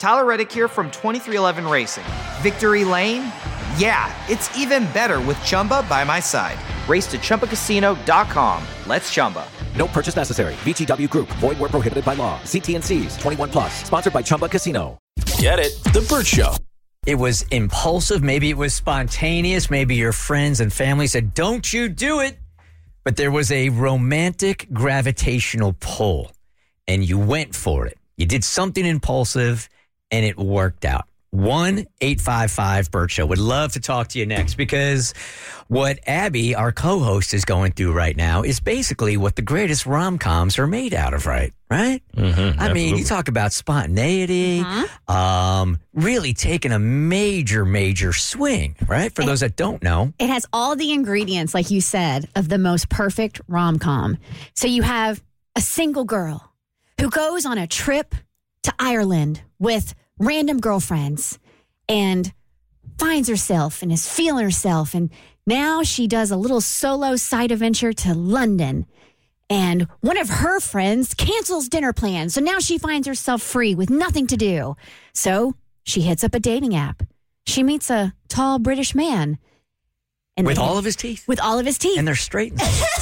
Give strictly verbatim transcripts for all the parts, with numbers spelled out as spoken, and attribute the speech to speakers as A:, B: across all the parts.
A: Tyler Reddick here from twenty-three eleven Racing. Victory Lane? Yeah, it's even better with Chumba by my side. Race to Chumba Casino dot com. Let's Chumba.
B: No purchase necessary. V G W Group. Void where prohibited by law. See T N Cs. twenty-one plus. Sponsored by Chumba Casino.
C: Get it? The Burt Show.
D: It was impulsive. Maybe it was spontaneous. Maybe your friends and family said, don't you do it. But there was a romantic gravitational pull, and you went for it. You did something impulsive, and it worked out. one eight five five Burt Show. Would love to talk to you next, because what Abby, our co-host, is going through right now is basically what the greatest rom-coms are made out of, right? Right?
C: Mm-hmm,
D: I mean, you talk about spontaneity, mm-hmm. um, really taking a major, major swing, right? For it, those that don't know.
E: It has all the ingredients, like you said, of the most perfect rom-com. So you have a single girl who goes on a trip to Ireland with random girlfriends and finds herself and is feeling herself. And now she does a little solo side adventure to London. And one of her friends cancels dinner plans. So now she finds herself free with nothing to do. So she hits up a dating app. She meets a tall British man. And
D: with
E: they,
D: all of his teeth?
E: With all of his teeth.
D: And they're straight.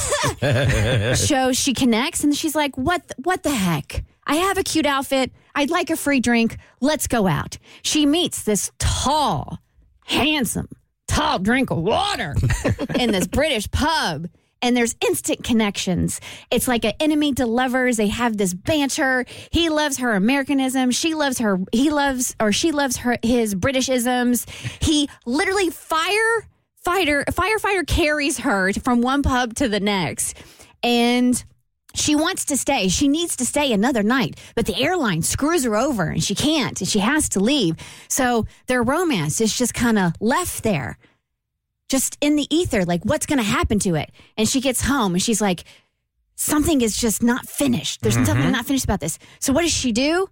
E: So she connects and she's like, what, what the heck? I have a cute outfit. I'd like a free drink. Let's go out. She meets this tall, handsome, tall drink of water in this British pub. And there's instant connections. It's like an enemy to lovers. They have this banter. He loves her Americanism. She loves her. He loves, or she loves her, his Britishisms. He literally fire fighter, firefighter carries her from one pub to the next. And she wants to stay. She needs to stay another night, but the airline screws her over and she can't, and she has to leave. So their romance is just kind of left there, just in the ether, like what's going to happen to it? And she gets home and she's like, something is just not finished. There's mm-hmm. something not finished about this. So what does she do?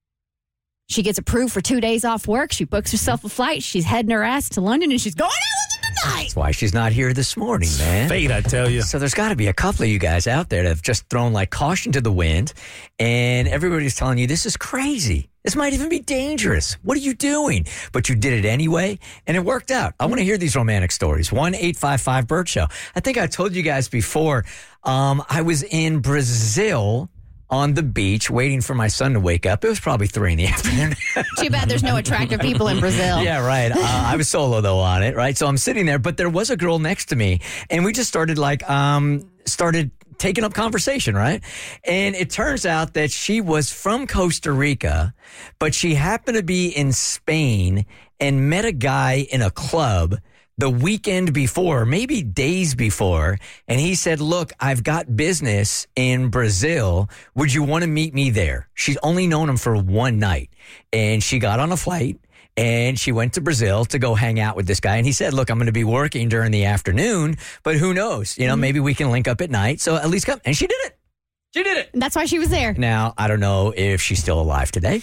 E: She gets approved for two days off work. She books herself a flight. She's heading her ass to London and she's going out with it tonight.
D: That's why she's not here this morning, man.
C: Fate, I tell you.
D: So there's got to be a couple of you guys out there that have just thrown like caution to the wind, and everybody's telling you this is crazy. This might even be dangerous. What are you doing? But you did it anyway, and it worked out. I want to hear these romantic stories. one eight five five Burt Show. I think I told you guys before, um, I was in Brazil on the beach waiting for my son to wake up. It was probably three in the afternoon.
E: Too bad there's no attractive people in Brazil.
D: Yeah, right. Uh, I was solo, though, on it, right? So I'm sitting there, but there was a girl next to me, and we just started, like, um, started taking up conversation, right? And it turns out that she was from Costa Rica, but she happened to be in Spain and met a guy in a club the weekend before, maybe days before, and he said, look, I've got business in Brazil. Would you want to meet me there? She's only known him for one night, and she got on a flight, and she went to Brazil to go hang out with this guy. And he said, look, I'm going to be working during the afternoon, but who knows? You know, mm-hmm. maybe we can link up at night. So at least come. And she did it. She did it.
E: That's why she was there.
D: Now, I don't know if she's still alive today.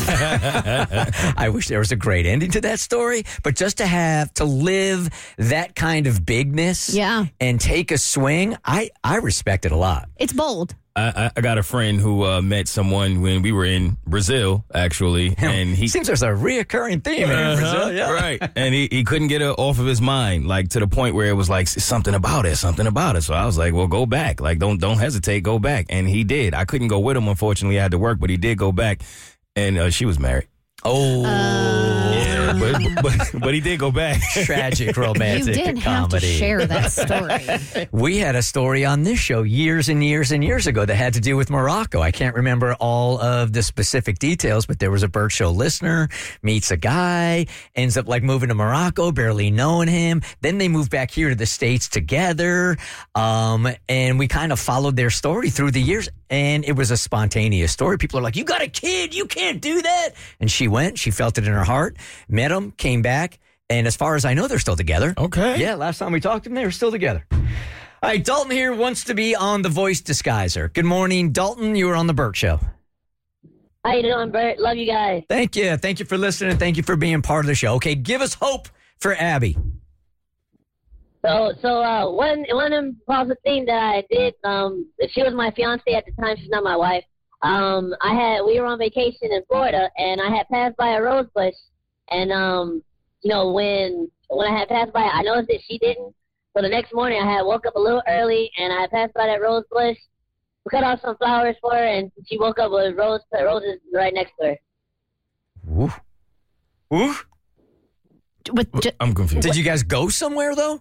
D: I wish there was a great ending to that story. But just to have, to live that kind of bigness
E: yeah.
D: and take a swing, I, I respect it a lot.
E: It's bold.
C: I, I got a friend who uh, met someone when we were in Brazil, actually, and he
D: seems there's a reoccurring theme uh-huh, in Brazil, yeah.
C: Right? And he, he couldn't get it off of his mind, like to the point where it was like something about it, something about it. So I was like, well, go back, like don't don't hesitate, go back. And he did. I couldn't go with him, unfortunately, I had to work, but he did go back, and uh, she was married.
D: Oh,
E: uh,
C: yeah, but, but but he did go back.
D: Tragic romantic
E: you didn't
D: comedy.
E: Have to share that story.
D: We had a story on this show years and years and years ago that had to do with Morocco. I can't remember all of the specific details, but there was a Burt Show listener, meets a guy, ends up like moving to Morocco, barely knowing him. Then they moved back here to the States together, um, and we kind of followed their story through the years. And it was a spontaneous story. People are like, you got a kid, you can't do that. And she went, she felt it in her heart, met him, came back. And as far as I know, they're still together.
C: Okay.
D: Yeah, last time we talked to them, they were still together. All right, Dalton here wants to be on The Voice Disguiser. Good morning, Dalton. You were on The Burt Show.
F: How you doing, Burt? Love you guys.
D: Thank you. Thank you for listening. Thank you for being part of the show. Okay, give us hope for Abby.
F: So, so uh, one one impulsive thing that I did, um, she was my fiance at the time. She's not my wife. um, I had we were on vacation in Florida, and I had passed by a rose bush, and um, you know, when when I had passed by, I noticed that she didn't. So the next morning, I had woke up a little early, and I passed by that rose bush. We cut off some flowers for her, and she woke up with rose roses right next to her.
D: Oof. Oof.
E: With, ju-
C: I'm confused.
D: Did you guys go somewhere though?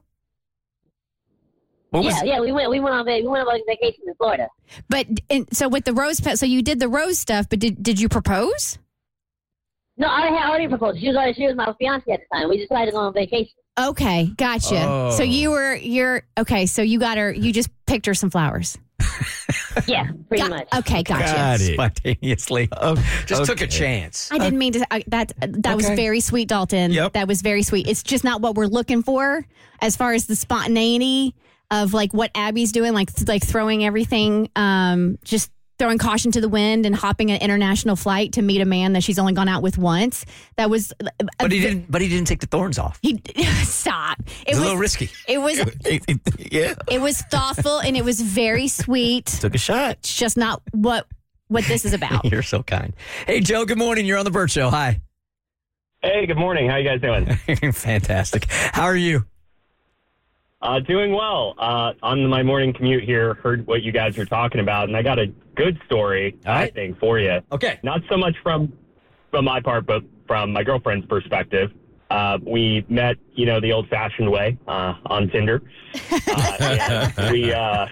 D: What was
F: Yeah, yeah, we went we went on va- we went on vacation in Florida.
E: but and so with the rose pet, so you did the rose stuff, but did did you propose?
F: No, I had already proposed. She was already, she was my fiance at the time. We decided to go on vacation.
E: Okay, gotcha.
C: Oh.
E: So you were you're okay. So you got her. You just picked her some flowers.
F: Yeah, pretty
E: Got-
F: much.
E: Okay, gotcha.
C: Got it.
D: Spontaneously. Just took a chance.
E: I didn't mean to. I, that that was
C: Okay.
E: very sweet, Dalton.
C: Yep.
E: That was very sweet. It's just not what we're looking for as far as the spontaneity of like what Abby's doing, like like throwing everything, um, just throwing caution to the wind and hopping an international flight to meet a man that she's only gone out with once. That was.
D: But he didn't. But he didn't take the thorns off.
E: He stop. It
D: It's
E: was
D: a little risky.
E: It was.
C: Yeah.
E: It was thoughtful and it was very sweet.
C: Took a shot.
E: It's just not what what this is about.
D: You're so kind. Hey, Joe. Good morning. You're on the Burt Show. Hi.
G: Hey, good morning. How you guys doing?
D: Fantastic. How are you?
G: Uh, doing well. Uh, on my morning commute here, heard what you guys were talking about, and I got a good story,
D: All right.
G: I think, for you.
D: Okay.
G: Not so much from from my part, but from my girlfriend's perspective. Uh, we met, you know, the old-fashioned way uh, on Tinder. Uh, and we uh,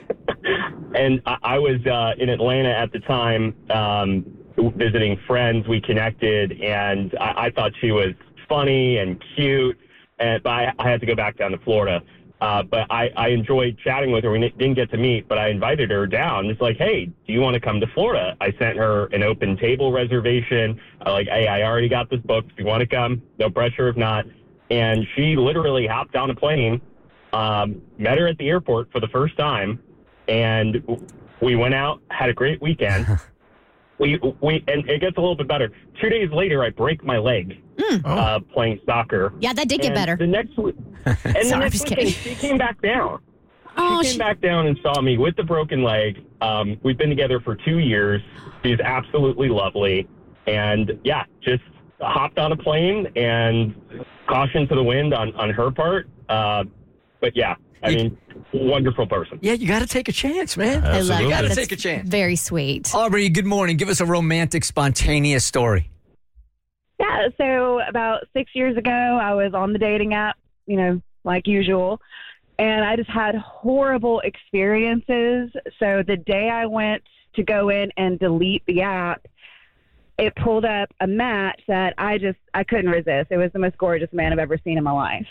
G: and I, I was uh, in Atlanta at the time, um, visiting friends. We connected, and I, I thought she was funny and cute. And but I, I had to go back down to Florida. Uh, but I, I enjoyed chatting with her. We didn't get to meet, but I invited her down. It's like, hey, do you want to come to Florida? I sent her an open table reservation. I like, hey, I already got this booked. If you want to come, no pressure if not. And she literally hopped on a plane, um, met her at the airport for the first time, and we went out, had a great weekend. we we and it gets a little bit better. Two days later, I break my leg uh, playing soccer.
E: Yeah, that did get
G: And
E: better.
G: The next week, and
E: Sorry,
G: the
E: I'm
G: next
E: just
G: weekend,
E: kidding.
G: she came back down.
E: Oh,
G: she came
E: she-
G: back down and saw me with the broken leg. Um, we've been together for two years. She's absolutely lovely, and yeah, just hopped on a plane and caution to the wind on on her part. Uh, but yeah, I
D: You-
G: mean, wonderful person.
D: Yeah, you got to take a chance, man.
E: I love
C: Absolutely.
E: it.
D: Gotta
E: That's
D: take a chance.
E: Very sweet.
D: Aubrey, good morning. Give us a romantic, spontaneous story.
H: Yeah, so about six years ago, I was on the dating app, you know, like usual, and I just had horrible experiences. So the day I went to go in and delete the app, it pulled up a match that I just, I couldn't resist. It was the most gorgeous man I've ever seen in my life.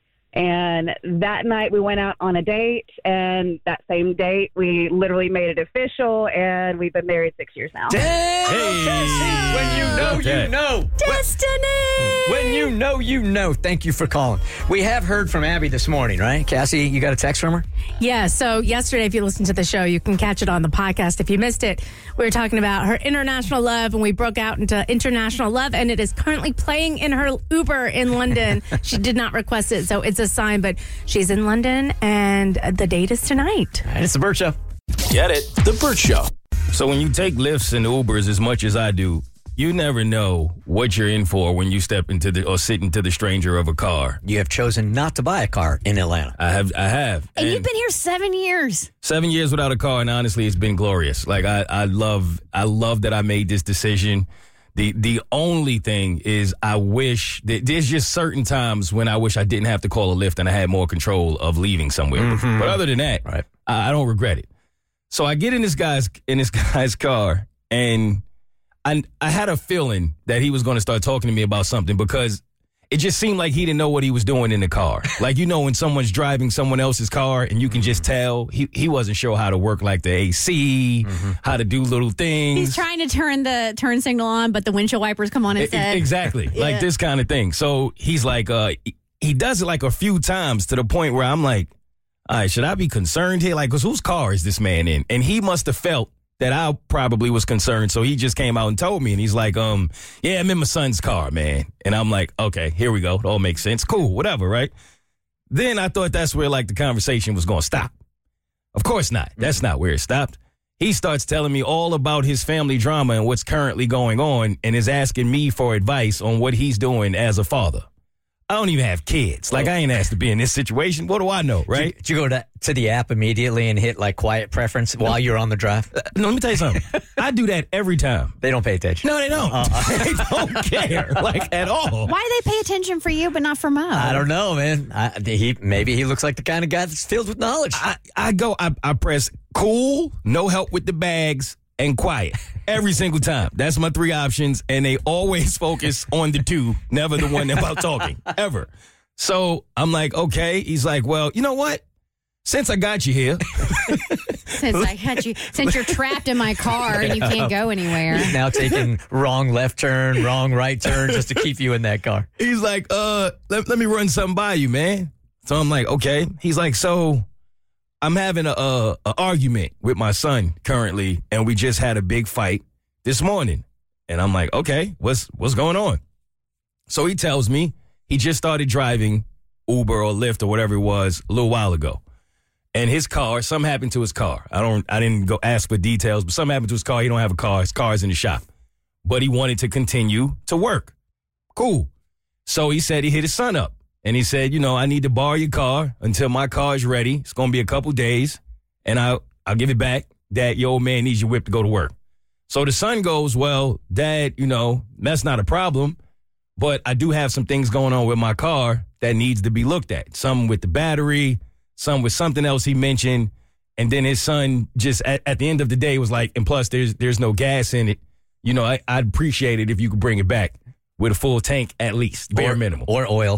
H: And that night we went out on a date, and that same date we literally made it official, and we've been married six years now.
D: Damn,
C: Hey.
D: Cassie, when you know,
C: Okay.
D: you know.
E: Destiny.
D: When you know, you know. Thank you for calling. We have heard from Abby this morning, right? Cassie, you got a text from her?
I: Yeah, so yesterday, if you listened to the show, you can catch it on the podcast. If you missed it, we were talking about her international love, and we broke out into international love, and it is currently playing in her Uber in London. She did not request it, so it's a sign, but she's in London, and the date is tonight.
D: All right, it's the Burt Show.
C: Get it? The Burt Show. So when you take Lyfts and Ubers as much as I do, you never know what you're in for when you step into the or sit into the stranger of a car.
D: You have chosen not to buy a car in Atlanta.
C: I have, I have.
E: And you've been here seven years.
C: Seven years without a car, and honestly, it's been glorious. Like I, I love, I love that I made this decision. The the only thing is, I wish that there's just certain times when I wish I didn't have to call a Lyft and I had more control of leaving somewhere.
D: Mm-hmm.
C: But other than that,
D: Right.
C: I, I don't regret it. So I get in this guy's in this guy's car, and I I had a feeling that he was going to start talking to me about something because it just seemed like he didn't know what he was doing in the car. Like, you know, when someone's driving someone else's car and you can just tell he, he wasn't sure how to work like the A C, how to do little things.
E: He's trying to turn the turn signal on, but the windshield wipers come on
C: E-
E: instead.
C: Exactly. Like this kind of thing. So he's like, uh, he- he does it like a few times to the point where I'm like, all right, should I be concerned here? Like, 'cause whose car is this man in? And he must have felt that I probably was concerned. So he just came out and told me, and he's like, um, yeah, I'm in my son's car, man. And I'm like, okay, here we go. It all makes sense. Cool, whatever, right? Then I thought that's where like the conversation was going to stop. Of course not. That's not where it stopped. He he starts telling me all about his family drama and what's currently going on and is asking me for advice on what he's doing as a father. I don't even have kids. Like, I ain't asked to be in this situation. What do I know, right?
D: Did you go to, to the app immediately and hit, like, quiet preference while you're on the drive?
C: Uh, no, let me tell you something. I do that every time.
D: They don't pay attention.
C: No, they don't. Uh-uh. They don't care, like, at all.
E: Why do they pay attention for you but not for Mo?
D: I don't know, man. I, he Maybe he looks like the kind of guy that's filled with knowledge.
C: I, I go, I, I press cool, no help with the bags, and quiet every single time. That's my three options, and they always focus on the two, never the one about talking, ever. So I'm like, okay. He's like, well, you know what? Since I got you here.
E: Since I got you, since you're trapped in my car and you can't go anywhere.
D: He's now taking wrong left turn, wrong right turn just to keep you in that car.
C: He's like, uh, let, let me run something by you, man. So I'm like, okay. He's like, so I'm having a, a, a argument with my son currently, and we just had a big fight this morning. And I'm like, okay, what's what's going on? So he tells me he just started driving Uber or Lyft or whatever it was a little while ago. And his car, something happened to his car. I don't I didn't go ask for details, but something happened to his car. He don't have a car. His car's in the shop. But he wanted to continue to work. Cool. So he said he hit his son up. And he said, you know, I need to borrow your car until my car is ready. It's going to be a couple days, and I'll, I'll give it back. Dad, your old man needs your whip to go to work. So the son goes, well, Dad, you know, that's not a problem, but I do have some things going on with my car that needs to be looked at. Some with the battery, some with something else he mentioned. And then his son just at, at the end of the day was like, and plus there's there's no gas in it. You know, I, I'd appreciate it if you could bring it back with a full tank at least, bare
D: or,
C: minimum.
D: Or oil.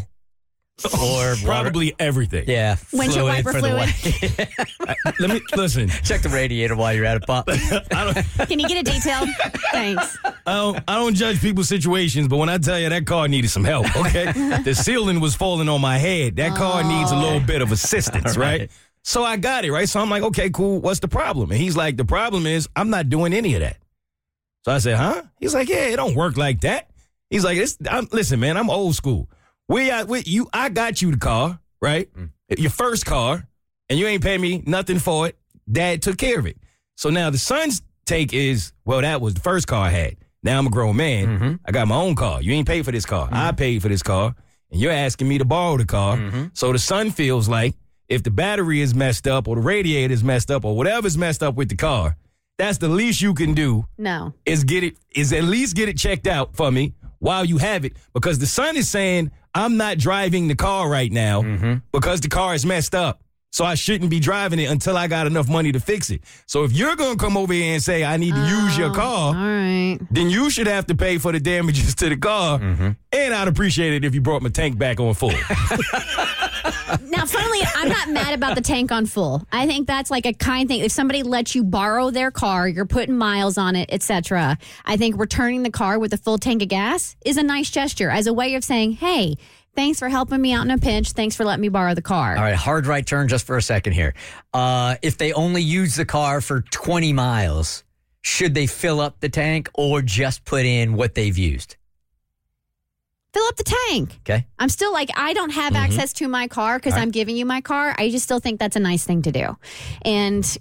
D: Or
C: probably
D: water.
C: everything.
D: Yeah.
E: Windshield wiper
D: for
E: fluid.
D: The
C: I, let me listen.
D: Check the radiator while you're at it, Pop.
C: I don't,
E: Can you get it detailed? Thanks.
C: I don't. I don't judge people's situations, but when I tell you that car needed some help, okay, the ceiling was falling on my head. That car
E: Oh.
C: needs a little bit of assistance, right.
D: Right.
C: So I got it right. So I'm like, okay, cool. What's the problem? And he's like, the problem is I'm not doing any of that. So I said, huh? He's like, yeah, it don't work like that. He's like, it's, I'm, listen, man, I'm old school. We, uh, we, you, I got you the car, right? Mm. Your first car, and you ain't pay me nothing for it. Dad took care of it. So now the son's take is, well, that was the first car I had. Now I'm a grown man. Mm-hmm. I got my own car. You ain't paid for this car. Mm-hmm. I paid for this car, and you're asking me to borrow the car. Mm-hmm. So the son feels like if the battery is messed up or the radiator is messed up or whatever's messed up with the car, that's the least you can do.
E: No.
C: Is get it, is at least get it checked out for me while you have it, because the son is saying, I'm not driving the car right now mm-hmm. because the car is messed up. So I shouldn't be driving it until I got enough money to fix it. So if you're going to come over here and say, I need to oh, use your car,
E: all right.
C: then you should have to pay for the damages to the car. Mm-hmm. And I'd appreciate it if you brought my tank back on full.
E: Now, funnily, I'm not mad about the tank on full. I think that's like a kind thing. If somebody lets you borrow their car, you're putting miles on it, et cetera. I think returning the car with a full tank of gas is a nice gesture as a way of saying, hey, thanks for helping me out in a pinch. Thanks for letting me borrow the car.
D: All right, hard right turn just for a second here. Uh, if they only use the car for twenty miles, should they fill up the tank or just put in what they've used?
E: Fill up the tank.
D: Okay.
E: I'm still like, I don't have mm-hmm. access to my car because right. I'm giving you my car. I just still think that's a nice thing to do. And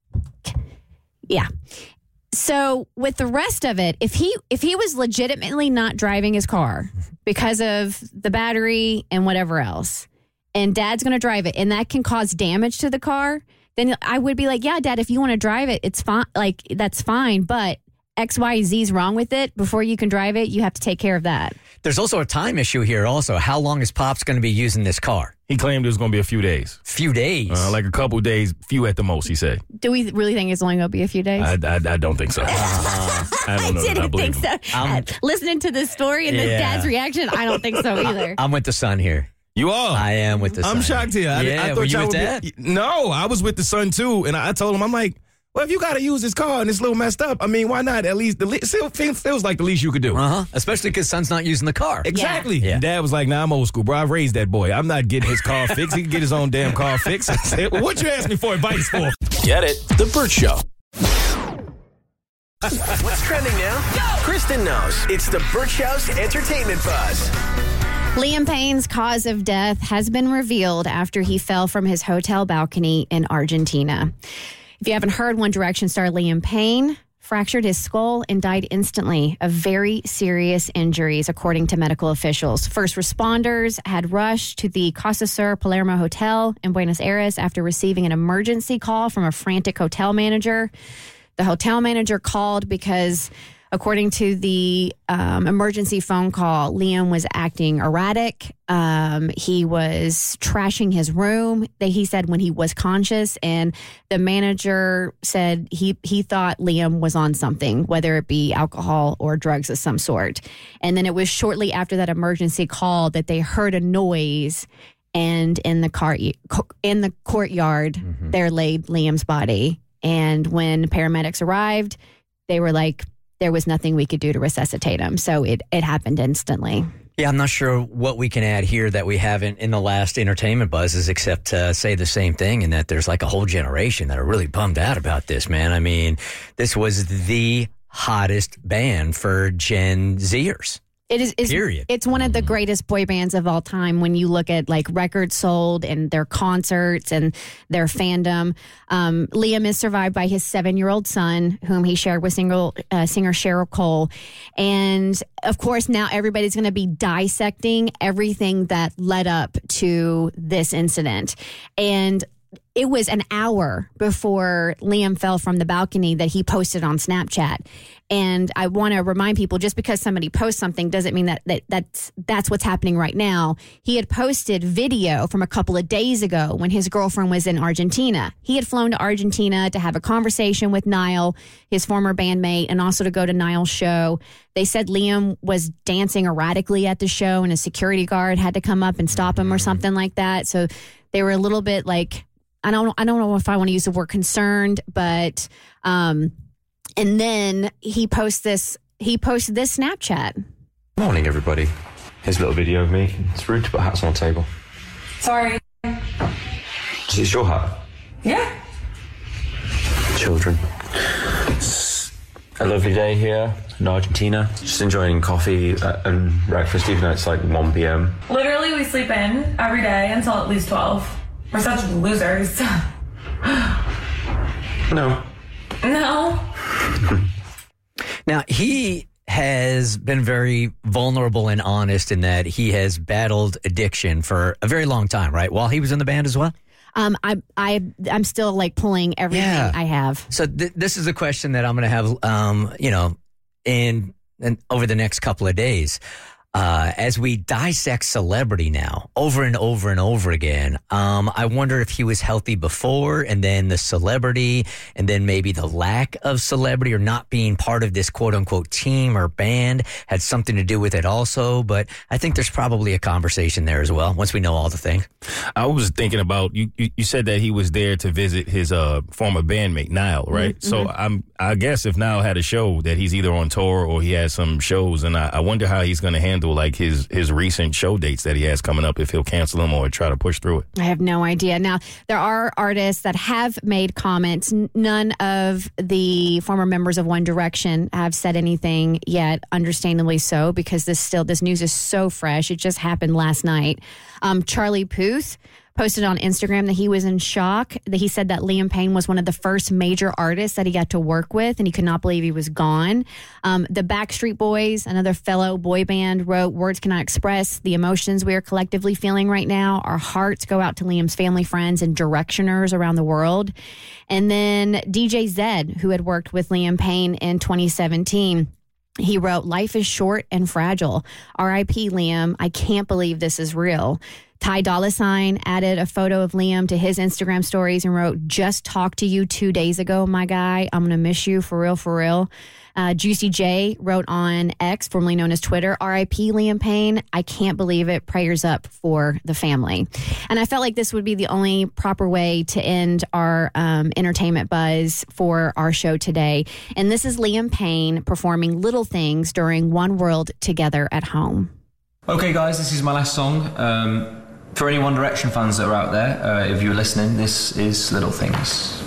E: yeah. So with the rest of it, if he if he was legitimately not driving his car because of the battery and whatever else, and Dad's going to drive it, and that can cause damage to the car, then I would be like, yeah, Dad, if you want to drive it, it's fine. Like, that's fine. But X, Y, Z is wrong with it. Before you can drive it, you have to take care of that.
D: There's also a time issue here also. How long is Pops going to be using this car?
C: He claimed it was going to be a few days.
D: Few days?
C: Uh, like a couple days, few at the most, he said.
E: Do we really think it's only going to be a few days?
C: I, I, I don't think so. Uh, I don't know.
E: I didn't
C: I
E: think so. Uh, listening to this story and yeah. the dad's reaction, I don't think so either.
D: I'm with the son here.
C: You are?
D: I am with the son.
C: I'm shocked here. I,
D: yeah,
C: I thought
D: were you
C: y'all
D: with
C: would
D: Dad?
C: Be, no, I was with the son too, and I, I told him, I'm like, well, if you got to use this car and it's a little messed up, I mean, why not? At least, the le- still feels like the least you could do.
D: Uh-huh. Especially because son's not using the car.
C: Exactly.
D: Yeah.
C: And Dad was like, nah, I'm old school, bro. I raised that boy. I'm not getting his car fixed. He can get his own damn car fixed. I said, well, what you ask me for advice for?
J: Get it? The Burt Show. What's trending now? Go! Kristen knows. It's the Burt Show's entertainment buzz.
E: Liam Payne's cause of death has been revealed after he fell from his hotel balcony in Argentina. If you haven't heard, One Direction star Liam Payne fractured his skull and died instantly of very serious injuries, according to medical officials. First responders had rushed to the Casa Sur Palermo Hotel in Buenos Aires after receiving an emergency call from a frantic hotel manager. The hotel manager called because, according to the um, emergency phone call, Liam was acting erratic. Um, he was trashing his room, they, he said, when he was conscious. And the manager said he, he thought Liam was on something, whether it be alcohol or drugs of some sort. And then it was shortly after that emergency call that they heard a noise. And in the car, in the courtyard, mm-hmm. there laid Liam's body. And when paramedics arrived, they were like, there was nothing we could do to resuscitate him. So it, it happened instantly.
D: Yeah, I'm not sure what we can add here that we haven't in the last entertainment buzzes, except to say the same thing, and that there's like a whole generation that are really bummed out about this, man. I mean, this was the hottest band for Gen Zers.
E: It is. It's,
D: Period.
E: It's one of the greatest boy bands of all time when you look at like records sold and their concerts and their fandom. Um, Liam is survived by his seven-year-old son, whom he shared with single, uh, singer Cheryl Cole. And of course, now everybody's going to be dissecting everything that led up to this incident. And it was an hour before Liam fell from the balcony that he posted on Snapchat. And I want to remind people, just because somebody posts something doesn't mean that, that that's, that's what's happening right now. He had posted video from a couple of days ago when his girlfriend was in Argentina. He had flown to Argentina to have a conversation with Niall, his former bandmate, and also to go to Niall's show. They said Liam was dancing erratically at the show and a security guard had to come up and stop him or something like that. So they were a little bit like, I don't, I don't know if I want to use the word concerned, but, um, and then he posts this, he posted this Snapchat.
K: Morning, everybody. Here's a little video of me. It's rude to put hats on the table.
L: Sorry.
K: Is it your hat?
L: Yeah.
K: Children. It's a lovely day here in Argentina. Just enjoying coffee and breakfast, even though it's like one p.m.
L: Literally, we sleep in every day until at least twelve. We're such losers.
K: No.
L: No.
D: Now, he has been very vulnerable and honest in that he has battled addiction for a very long time, right? While he was in the band as well?
E: Um, I, I, I'm still like pulling everything
D: Yeah.
E: I have.
D: So th- this is a question that I'm going to have, um, you know, in, in over the next couple of days. Uh, as we dissect celebrity now over and over and over again, um, I wonder if he was healthy before and then the celebrity and then maybe the lack of celebrity or not being part of this quote unquote team or band had something to do with it also. But I think there's probably a conversation there as well once we know all the things.
C: I was thinking about you. You, you said that he was there to visit his uh, former bandmate Niall, right?
E: Mm-hmm.
C: So I'm. I guess if Niall had a show that he's either on tour or he has some shows, and I, I wonder how he's going to handle like his his recent show dates that he has coming up. If he'll cancel them or try to push through it.
E: I have no idea. Now, there are artists that have made comments. N- None of the former members of One Direction have said anything yet, understandably so, because this still this news is so fresh. It just happened last night. Um, Charlie Puth posted on Instagram that he was in shock, that he said that Liam Payne was one of the first major artists that he got to work with, and he could not believe he was gone. Um, the Backstreet Boys, another fellow boy band, wrote, "Words cannot express the emotions we are collectively feeling right now. Our hearts go out to Liam's family, friends, and directioners around the world." And then D J Zed, who had worked with Liam Payne in twenty seventeen, he wrote, "Life is short and fragile. R I P Liam. I can't believe this is real." Ty Dolla Sign added a photo of Liam to his Instagram stories and wrote, "Just talked to you two days ago, my guy. I'm going to miss you for real, for real." Uh, Juicy J wrote on X, formerly known as Twitter, "R I P Liam Payne. I can't believe it. Prayers up for the family." And I felt like this would be the only proper way to end our um, entertainment buzz for our show today. And this is Liam Payne performing Little Things during One World Together at Home.
M: Okay, guys, this is my last song. Um, for any One Direction fans that are out there, uh, if you're listening, this is Little Things.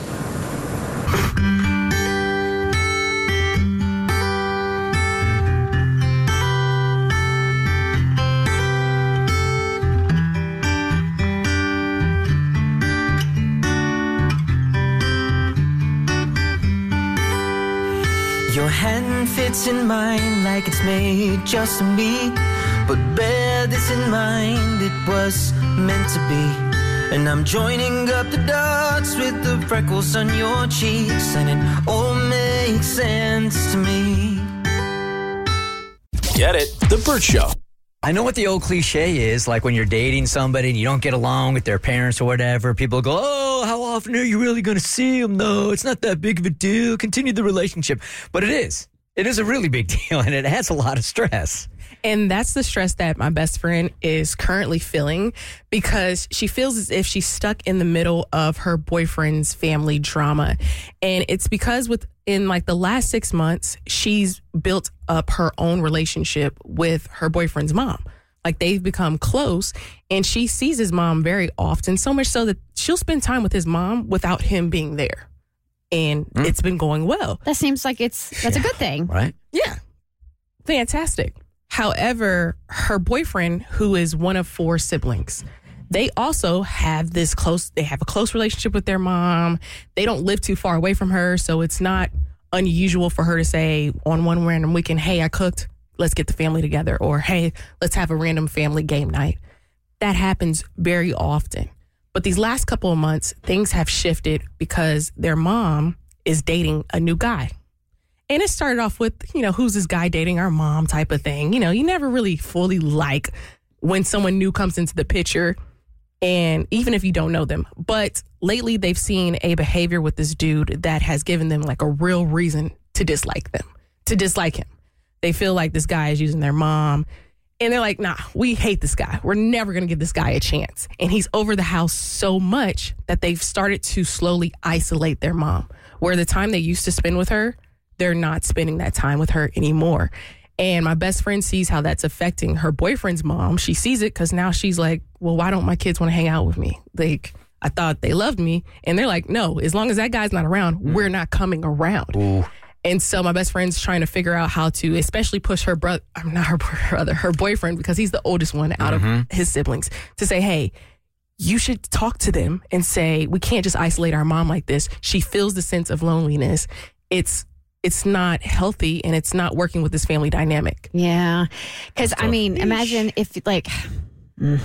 N: fits in mine like it's made just for me. But bear this in mind, it was meant to be. And I'm joining up the dots with the freckles on your cheeks, and it all makes sense to me.
B: Get it? The Burt Show.
D: I know what the old cliche is, like when you're dating somebody and you don't get along with their parents or whatever, people go, oh, how often are you really going to see them? No, it's not that big of a deal. Continue the relationship. But it is. It is a really big deal, and it has a lot of stress.
O: And that's the stress that my best friend is currently feeling, because she feels as if she's stuck in the middle of her boyfriend's family drama. And it's because within like the last six months, she's built up her own relationship with her boyfriend's mom. Like they've become close, and she sees his mom very often, so much so that she'll spend time with his mom without him being there. And mm. it's been going well.
E: That seems like it's that's yeah. a good thing.
D: Right?
O: Yeah. Fantastic. However, her boyfriend, who is one of four siblings, they also have this close, they have a close relationship with their mom. They don't live too far away from her, so it's not unusual for her to say on one random weekend, hey, I cooked, let's get the family together, or hey, let's have a random family game night. That happens very often. But these last couple of months, things have shifted because their mom is dating a new guy. And it started off with, you know, who's this guy dating our mom type of thing. You know, you never really fully like when someone new comes into the picture, and even if you don't know them. But lately they've seen a behavior with this dude that has given them like a real reason to dislike them, to dislike him. They feel like this guy is using their mom, and they're like, nah, we hate this guy. We're never going to give this guy a chance. And he's over the house so much that they've started to slowly isolate their mom, where the time they used to spend with her, they're not spending that time with her anymore. And my best friend sees how that's affecting her boyfriend's mom. She sees it because now she's like, well, why don't my kids want to hang out with me? Like, I thought they loved me. And they're like, no, as long as that guy's not around, mm. we're not coming around.
D: Ooh.
O: And so my best friend's trying to figure out how to especially push her brother, I'm not her brother, her boyfriend, because he's the oldest one out mm-hmm. of his siblings, to say, hey, you should talk to them and say, we can't just isolate our mom like this. She feels the sense of loneliness. It's It's not healthy, and it's not working with this family dynamic.
E: Yeah. Because, I mean, imagine if, like, mm,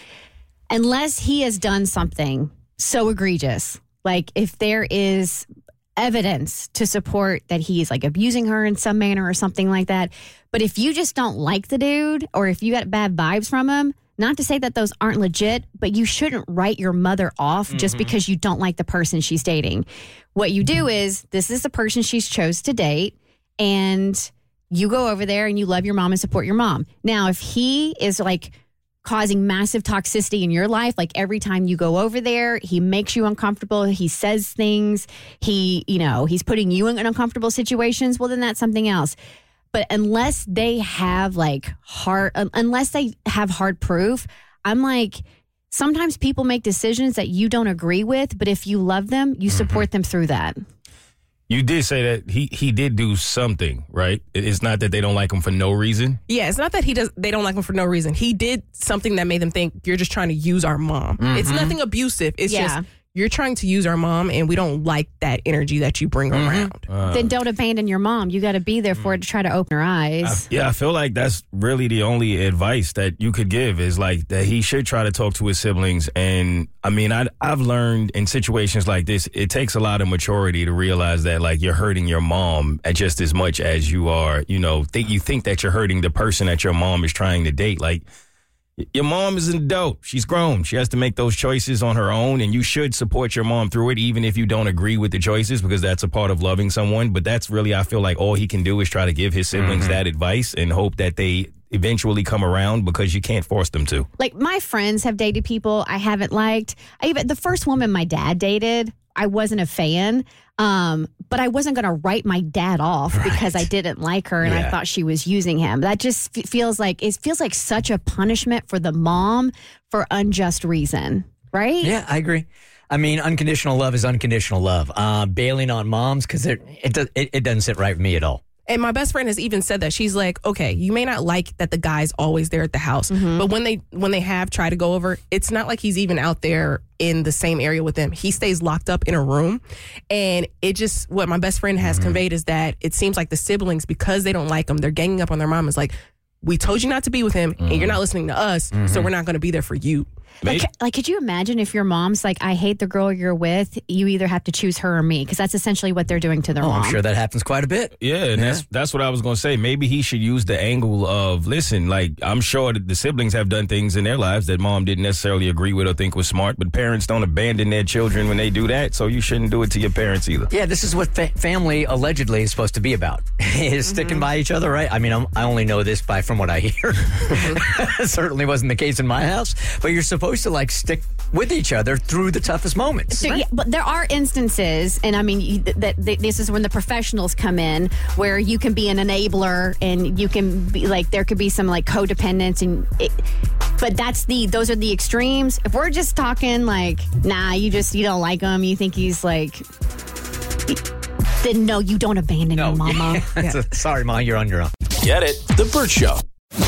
E: unless he has done something so egregious, like if there is evidence to support that he's, like, abusing her in some manner or something like that. But if you just don't like the dude, or if you got bad vibes from him, not to say that those aren't legit, but you shouldn't write your mother off mm-hmm. just because you don't like the person she's dating. What you do is, this is the person she's chose to date, and you go over there and you love your mom and support your mom. Now, if he is like causing massive toxicity in your life, like every time you go over there, he makes you uncomfortable, he says things, he, you know, he's putting you in uncomfortable situations, well, then that's something else. But unless they have like hard, unless they have hard proof, I'm like, sometimes people make decisions that you don't agree with, but if you love them, you support mm-hmm. them through that.
C: You did say that he, he did do something, right? It's not that they don't like him for no reason.
O: Yeah, it's not that he does. They don't like him for no reason. He did something that made them think you're just trying to use our mom. Mm-hmm. It's nothing abusive. It's yeah. just you're trying to use our mom, and we don't like that energy that you bring mm-hmm. around.
C: Uh,
E: then don't abandon your mom. You got to be there for her to try to open her eyes.
C: I, yeah, I feel like that's really the only advice that you could give, is like that he should try to talk to his siblings. And I mean, I, I've learned in situations like this, it takes a lot of maturity to realize that like you're hurting your mom just as much as you are, you know, think you think that you're hurting the person that your mom is trying to date. Like, your mom is an adult. She's grown. She has to make those choices on her own, and you should support your mom through it, even if you don't agree with the choices, because that's a part of loving someone. But that's really, I feel like all he can do is try to give his siblings mm-hmm. that advice and hope that they eventually come around, because you can't force them to.
E: Like, my friends have dated people I haven't liked. I even, the first woman my dad dated, I wasn't a fan. Um, but I wasn't going to write my dad off right. because I didn't like her and yeah. I thought she was using him. That just f- feels like, it feels like such a punishment for the mom for unjust reason, right?
D: Yeah, I agree. I mean, unconditional love is unconditional love. Uh, bailing on moms, because it, it, does, it, it doesn't sit right with me at all.
O: And my best friend has even said that. She's like, okay, you may not like that the guy's always there at the house,
E: Mm-hmm.
O: but when they when they have tried to go over, it's not like he's even out there in the same area with them. He stays locked up in a room. And it just, what my best friend has
D: Mm-hmm.
O: conveyed is that it seems like the siblings, because they don't like him, they're ganging up on their mom. It's like, we told you not to be with him, and you're not listening to us, so
D: Mhm.
O: we're not going to be there for you.
E: Like, like, could you imagine if your mom's like, I hate the girl you're with, you either have to choose her or me? Because that's essentially what they're doing to their
D: Oh,
E: mom.
D: I'm sure that happens quite a bit.
C: Yeah, and that's that's what I was gonna say. Maybe he should use the angle of, listen, like, I'm sure that the siblings have done things in their lives that mom didn't necessarily agree with or think was smart, but parents don't abandon their children when they do that, so you shouldn't do it to your parents either.
D: Yeah, this is what fa- family allegedly is supposed to be about, is sticking by each other, right? I mean, I'm, I only know this by from what I hear. Certainly wasn't the case in my house, but you're supposed to, like, stick with each other through the toughest moments.
E: So, yeah, but there are instances, and I mean, you- that that this is when the professionals come in, where you can be an enabler, and you can be like, there could be some like codependence, and it, but that's the those are the extremes. If we're just talking like, nah, you just you don't like him, you think he's like, then no, you don't abandon your mama.
D: So, sorry, Ma, you're on your own.
J: Get it? The Burt Show.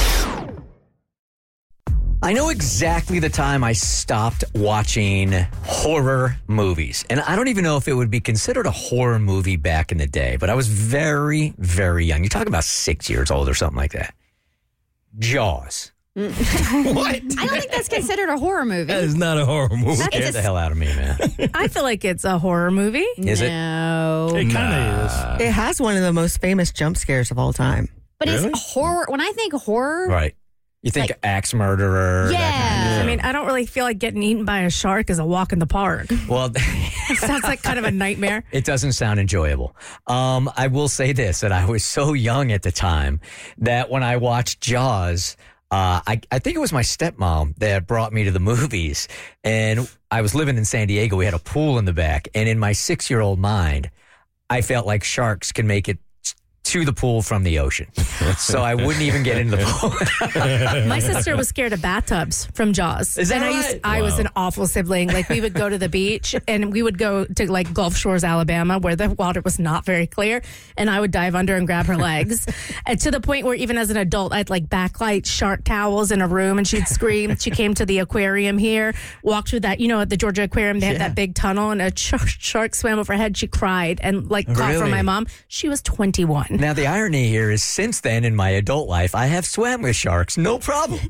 D: I know exactly the time I stopped watching horror movies. And I don't even know if it would be considered a horror movie back in the day, but I was very, very young. You're talking about six years old or something like that. Jaws.
E: What? I don't think that's considered a horror movie.
C: That is not a horror movie.
E: That's
D: Scared
E: a-
D: the hell out of me, man.
I: I feel like it's a horror movie.
D: Is it?
E: No.
P: It kind of is. It has one of the most famous jump scares of all time.
E: But it's horror. When I think horror,
D: Right. You think axe murderer.
E: Yeah.
D: That kind of
I: I mean, I don't really feel like getting eaten by a shark is a walk in the park.
D: Well,
I: It sounds like kind of a nightmare.
D: it doesn't sound enjoyable. Um, I will say this, that I was so young at the time that when I watched Jaws, uh, I, I think it was my stepmom that brought me to the movies. And I was living in San Diego. We had a pool in the back. And in my six-year-old mind, I felt like sharks can make it to the pool from the ocean. So I wouldn't even get into the pool.
I: My sister was scared of bathtubs from Jaws.
D: Is that
I: and I, used,
D: right?
I: I was
D: Wow.
I: an awful sibling. Like, we would go to the beach and we would go to like Gulf Shores, Alabama, where the water was not very clear. And I would dive under and grab her legs. And to the point where even as an adult, I had like backlight shark towels in a room, and she'd scream. She came to the aquarium here, walked through that, you know, at the Georgia Aquarium, they had
D: Yeah.
I: that big tunnel, and a shark, shark swam overhead. She cried and like caught
D: Really?
I: from my mom. She was twenty-one.
D: Now, the irony here is since then in my adult life, I have swam with sharks. No problem.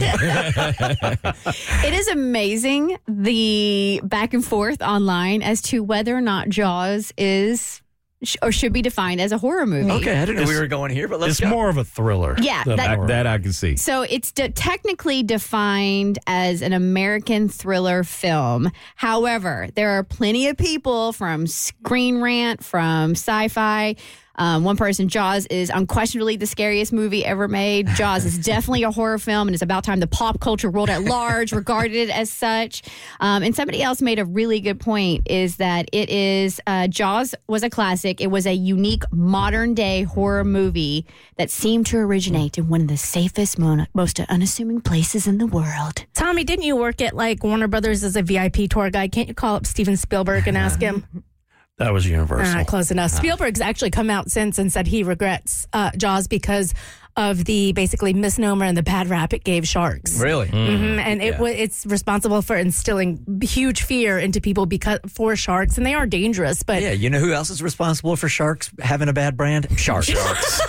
E: it is amazing the back and forth online as to whether or not Jaws is sh- or should be defined as a horror movie.
D: Okay, I didn't know we were going here, but let's
P: It's
D: go.
P: more of a thriller.
E: Yeah,
P: than
E: that-
P: horror.
C: That I can see.
E: So it's de- technically defined as an American thriller film. However, there are plenty of people from Screen Rant, from Sci-Fi. Um, one person, Jaws is unquestionably the scariest movie ever made. Jaws is definitely a horror film, and it's about time the pop culture world at large regarded it as such. Um, and somebody else made a really good point, is that it is, uh, Jaws was a classic. It was a unique modern day horror movie that seemed to originate in one of the safest, mo- most unassuming places in the world.
I: Tommy, didn't you work at like Warner Brothers as a V I P tour guide? Can't you call up Steven Spielberg and ask him?
P: That was Universal.
I: Uh, close enough. Spielberg's actually come out since and said he regrets uh, Jaws because of the basically misnomer and the bad rap it gave sharks.
D: Really?
I: hmm And it wa it's responsible for instilling huge fear into people because for sharks, and they are dangerous. But
D: Yeah, you know who else is responsible for sharks having a bad brand? Sharks. Sharks.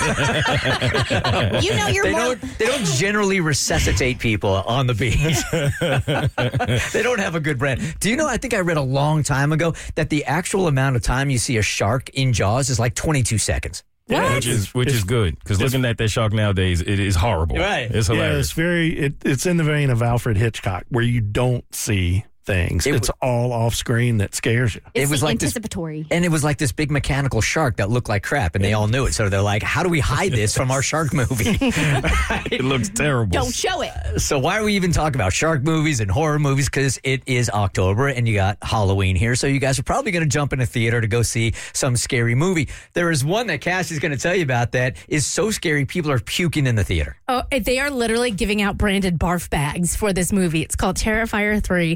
E: You know, you're
D: they
E: more.
D: don't. They don't generally resuscitate people on the beach. They don't have a good brand. Do you know? I think I read a long time ago that the actual amount of time you see a shark in Jaws is like twenty-two seconds.
C: Yeah, which is which is good, because looking at that shark nowadays, it is horrible.
D: Right.
C: It's
P: Yeah,
C: hilarious.
P: it's very. It, it's in the vein of Alfred Hitchcock, where you don't see things.
D: It
P: it's all off screen that scares you.
E: It's
D: it was
E: the
D: like this,
E: anticipatory.
D: and it was like this big mechanical shark that looked like crap, and they all knew it. So they're like, "How do we hide this from our shark movie?"
C: It looks terrible.
E: Don't show it.
D: So why are we even talking about shark movies and horror movies? Because it is October and you got Halloween here. So you guys are probably going to jump in a theater to go see some scary movie. There is one that Cassie's going to tell you about that is so scary people are puking in the theater.
I: oh, they are literally giving out branded barf bags for this movie. It's called Terrifier three, and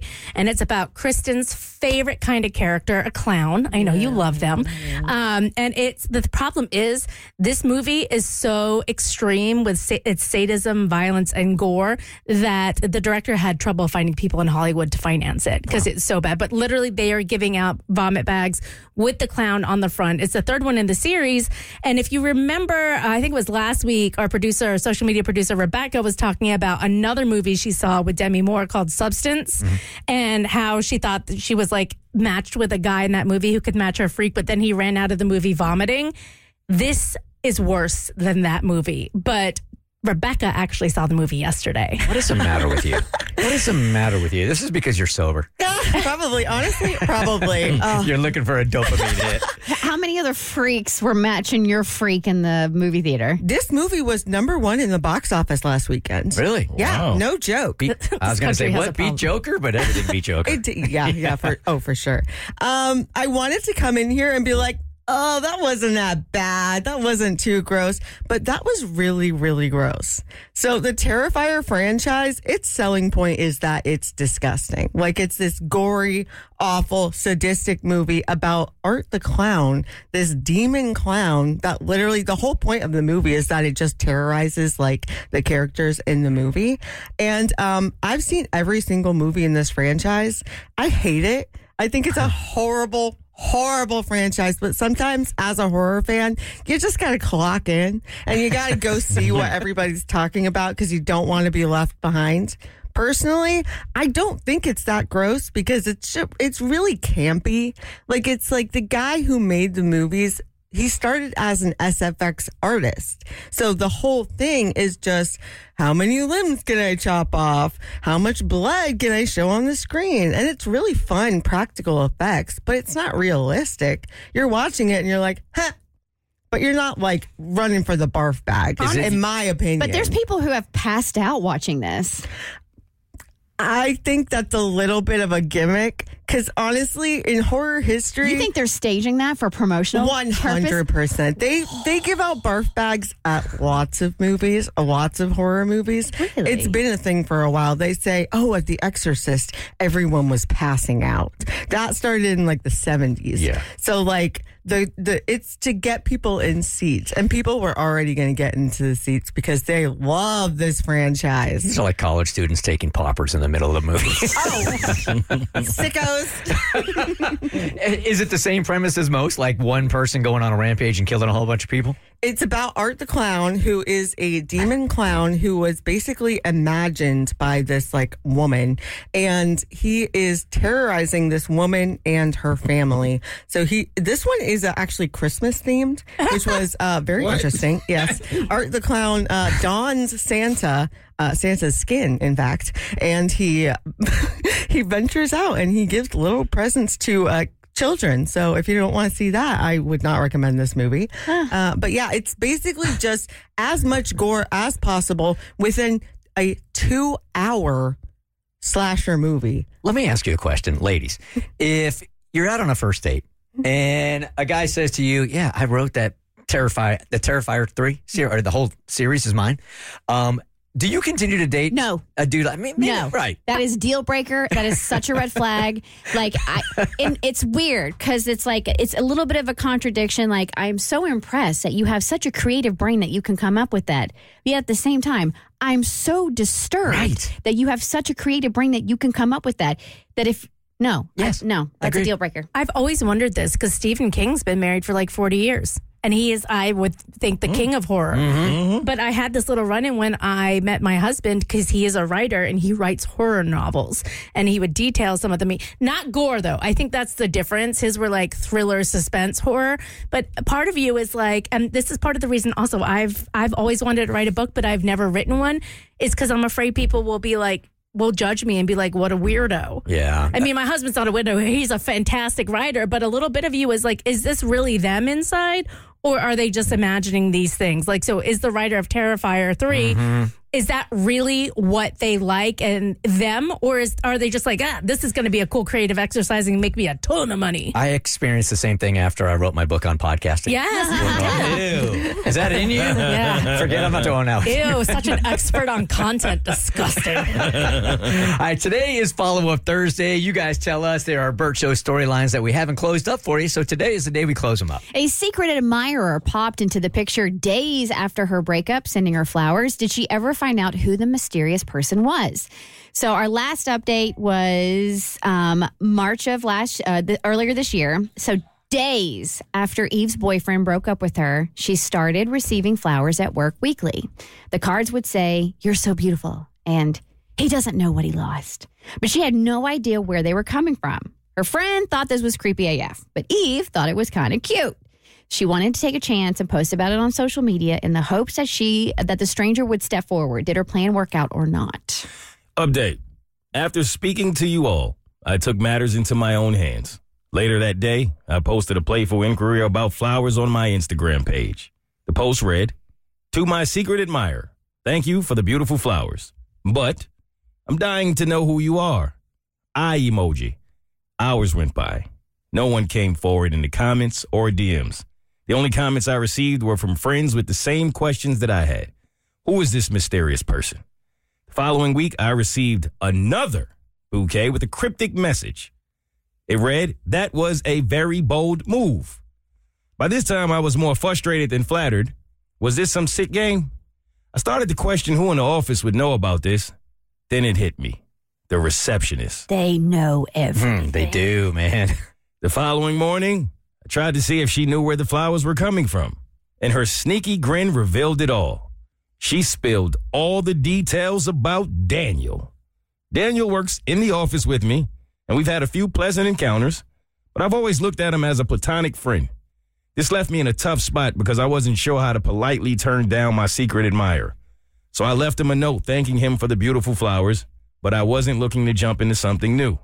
I: and it's about Kristen's favorite kind of character, a clown. I know you love them. Um, and it's the problem is this movie is so extreme with sa- its sadism, violence, and gore that the director had trouble finding people in Hollywood to finance it because it's so bad. But literally, they are giving out vomit bags with the clown on the front. It's the third one in the series. And if you remember, I think it was last week, our producer, our social media producer, Rebecca, was talking about another movie she saw with Demi Moore called Substance, mm-hmm. and how she thought that she was like matched with a guy in that movie who could match her freak, but then he ran out of the movie vomiting. This is worse than that movie. But Rebecca actually saw the movie yesterday.
D: What is the matter with you? What is the matter with you? This is because you're sober.
Q: Probably, honestly, probably. Oh.
D: You're looking for a dopamine hit.
E: How many other freaks were matching your freak in the movie theater?
Q: This movie was number one in the box office last weekend.
D: Really?
Q: Yeah,
D: Wow.
Q: no joke.
D: Beat, I was going to say, what beat Joker? But everything beat Joker.
Q: It, yeah, yeah, for, oh, for sure. Um, I wanted to come in here and be like, oh, that wasn't that bad. That wasn't too gross. But that was really, really gross. So the Terrifier franchise, its selling point is that it's disgusting. Like, it's this gory, awful, sadistic movie about Art the Clown, this demon clown that literally the whole point of the movie is that it just terrorizes like the characters in the movie. And um, I've seen every single movie in this franchise. I hate it. I think it's a horrible, horrible franchise, but sometimes as a horror fan, you just got to clock in and you got to go see what everybody's talking about because you don't want to be left behind. Personally, I don't think it's that gross because it's it's really campy. Like, it's like the guy who made the movies, he started as an S F X artist. So the whole thing is just, how many limbs can I chop off? How much blood can I show on the screen? And it's really fun, practical effects, but it's not realistic. You're watching it and you're like, huh. But you're not like running for the barf bag, in my opinion.
E: But there's people who have passed out watching this.
Q: I think that's a little bit of a gimmick because honestly, in horror history,
E: You think they're staging that for promotional
Q: one hundred percent. They they give out barf bags at lots of movies, lots of horror movies.
E: Really?
Q: It's been a thing for a while. They say, oh, at The Exorcist, everyone was passing out. That started in like the seventies.
D: Yeah.
Q: So like the the it's to get people in seats, and people were already going to get into the seats because they love this franchise.
D: These are like college students taking poppers in the middle of the movie.
Q: Oh, sickos.
D: Is it the same premise as most? Like one person going on a rampage and killing a whole bunch of people?
Q: It's about Art the Clown, who is a demon clown who was basically imagined by this like woman, and he is terrorizing this woman and her family. So he, this one is uh, actually Christmas themed, which was uh, very
R: What?
Q: interesting. Yes, Art the Clown uh, dons Santa. Uh, Santa's skin, in fact, and he he ventures out and he gives little presents to uh, children. So if you don't want to see that, I would not recommend this movie. Uh, but yeah, it's basically just as much gore as possible within a two-hour slasher movie.
D: Let me ask you a question, ladies. If you're out on a first date and a guy says to you, yeah, I wrote that Terrifier, the Terrifier three, ser- or the whole series is mine. Um, Do you continue to date
E: no.
D: a dude like me?
E: No.
D: Right.
E: That is deal breaker. That is such a red flag. Like, I, and it's weird because it's like, it's a little bit of a contradiction. Like, I'm so impressed that you have such a creative brain that you can come up with that. Yet at the same time, I'm so disturbed
D: right.
E: that you have such a creative brain that you can come up with that. That if, no,
D: yes.
E: I, no, that's a deal breaker.
I: I've always wondered this because Stephen King's been married for like forty years. And he is, I would think, the king of horror.
D: Mm-hmm.
I: But I had this little run-in when I met my husband because he is a writer and he writes horror novels. And he would detail some of them. Not gore, though. I think that's the difference. His were like thriller, suspense horror. But part of you is like, and this is part of the reason also I've I've always wanted to write a book, but I've never written one, is because I'm afraid people will be like, will judge me and be like, what a weirdo.
D: Yeah.
I: I mean, my husband's not a weirdo. He's a fantastic writer. But a little bit of you is like, is this really them inside? Or are they just imagining these things? Like, so is the writer of Terrifier three,
D: Mm-hmm.
I: is that really what they like and them? Or is, are they just like, ah, this is going to be a cool creative exercise and make me a ton of money?
D: I experienced the same thing after I wrote my book on podcasting.
I: Yes.
D: Ew. Is that in you?
I: Yeah.
D: Forget I'm not doing out.
I: Ew, such an expert on content. Disgusting.
D: All right, today is follow-up Thursday. You guys tell us there are Burt Show storylines that we haven't closed up for you, so today is the day we close them up.
E: A secret admirer popped into the picture days after her breakup, sending her flowers. Did she ever find out who the mysterious person was? So our last update was um, March of last, uh, the, earlier this year. So days after Eve's boyfriend broke up with her, she started receiving flowers at work weekly. The cards would say, "You're so beautiful," and "He doesn't know what he lost." But she had no idea where they were coming from. Her friend thought this was creepy A F, but Eve thought it was kind of cute. She wanted to take a chance and post about it on social media in the hopes that she that the stranger would step forward. Did her plan work out or not?
C: Update. After speaking to you all, I took matters into my own hands. Later that day, I posted a playful inquiry about flowers on my Instagram page. The post read, "To my secret admirer, thank you for the beautiful flowers. But I'm dying to know who you are." Eye emoji. Hours went by. No one came forward in the comments or D Ms. The only comments I received were from friends with the same questions that I had. Who is this mysterious person? The following week, I received another bouquet with a cryptic message. It read, "That was a very bold move." By this time, I was more frustrated than flattered. Was this some sick game? I started to question who in the office would know about this. Then it hit me. The receptionist.
E: They know everything.
D: Mm, they do, man.
C: The following morning, I tried to see if she knew where the flowers were coming from, and her sneaky grin revealed it all. She spilled all the details about Daniel. Daniel works in the office with me, and we've had a few pleasant encounters, but I've always looked at him as a platonic friend. This left me in a tough spot because I wasn't sure how to politely turn down my secret admirer. So I left him a note thanking him for the beautiful flowers, but I wasn't looking to jump into something new.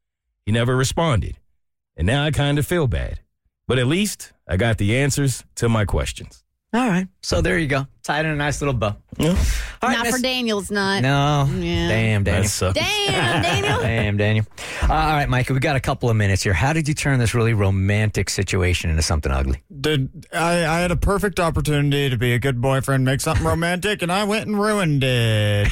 C: He never responded, and now I kind of feel bad. But at least I got the answers to my questions.
D: All right. So there you go. Tied in a nice little bow.
C: Yeah.
D: All right,
E: Not
D: Miss-
E: for Daniel's not.
D: No.
E: Yeah.
D: Damn, Daniel.
C: That sucks.
E: Damn, Daniel.
D: Damn, Daniel. Uh, all right, Micah, we got a couple of minutes here. How did you turn this really romantic situation into something ugly?
R: Did I, I had a perfect opportunity to be a good boyfriend, make something romantic, and I went and ruined it.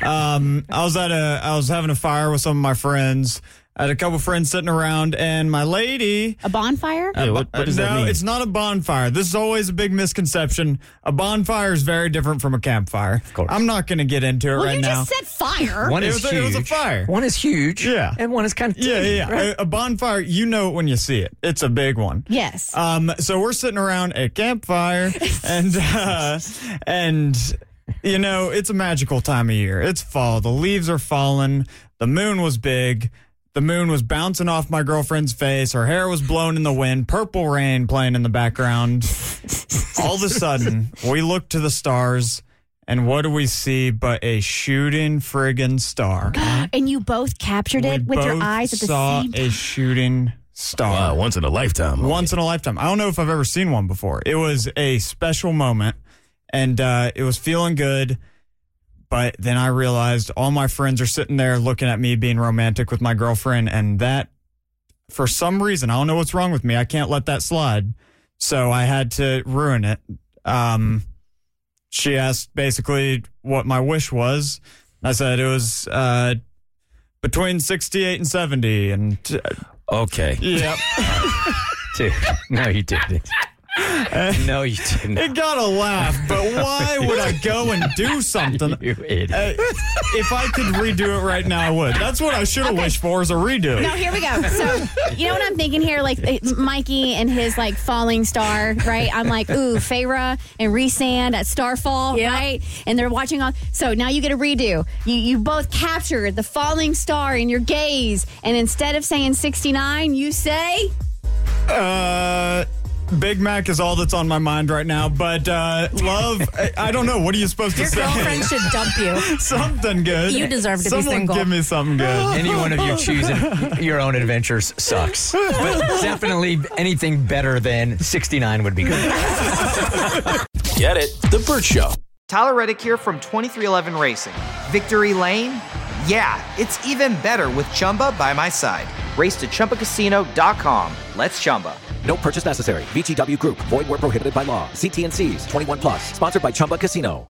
R: Um, I was at a, I was having a fire with some of my friends. I had a couple friends sitting around, and my lady.
E: A bonfire?
C: Yeah, what, what does
R: no,
C: that mean?
R: it's not a bonfire. This is always a big misconception. A bonfire is very different from a campfire. Of
D: course.
R: I'm not going to get into it
E: Well,
R: right
E: you
R: now.
E: just said fire.
D: One
R: It
D: is
R: was a-
D: huge.
R: it was a fire.
D: One is huge.
R: Yeah.
D: And one is kind of
R: Yeah,
D: teeny,
R: yeah, yeah.
D: right?
R: A, a bonfire, you know it when you see it. It's a big one.
E: Yes.
R: Um, so we're sitting around a campfire, and uh, and you know it's a magical time of year. It's fall. The leaves are falling. The moon was big. The moon was bouncing off my girlfriend's face. Her hair was blown in the wind. Purple rain playing in the background. All of a sudden, we look to the stars, and what do we see but a shooting friggin' star?
E: And you both captured it
R: We
E: with your
R: both
E: eyes at the
R: saw
E: same
R: a shooting star.
C: Wow, once in a lifetime.
R: Once in a lifetime. I don't know if I've ever seen one before. It was a special moment, and uh, it was feeling good. But then I realized all my friends are sitting there looking at me being romantic with my girlfriend, and that, for some reason, I don't know what's wrong with me. I can't let that slide. So I had to ruin it. Um, she asked basically what my wish was. I said it was uh, between sixty-eight and seventy. And uh,
C: Okay.
R: Yep.
D: Dude, no, you didn't. No, you didn't.
R: It got a laugh, but why would I go and do something?
D: You idiot.
R: Uh, if I could redo it right now, I would. That's what I should have wished for, is a redo.
E: No, here we go. So, you know what I'm thinking here? Like, eh, Mikey and his, like, falling star, right? I'm like, ooh, Feyre and Rhysand at Starfall,
I: Yep.
E: right? And they're watching all. So now you get a redo. You, you both captured the falling star in your gaze. And instead of saying sixty-nine, you say.
R: Uh... Big Mac is all that's on my mind right now, but uh, love, I, I don't know. What are you supposed to
I: Your
R: say?
I: girlfriend should dump you.
R: Something good.
I: You deserve to be
R: Someone
I: single.
R: give me something good.
D: Any one of you choosing your own adventures sucks. But definitely anything better than sixty-nine would be good.
J: Get it? The Burt Show.
A: Tyler Reddick here from twenty-three eleven Racing. Victory Lane? Yeah, it's even better with Chumba by my side. Race to Chumba Casino dot com. Let's Chumba.
B: No purchase necessary. V G W Group. Void where prohibited by law. See T N Cs. twenty-one plus. Sponsored by Chumba Casino.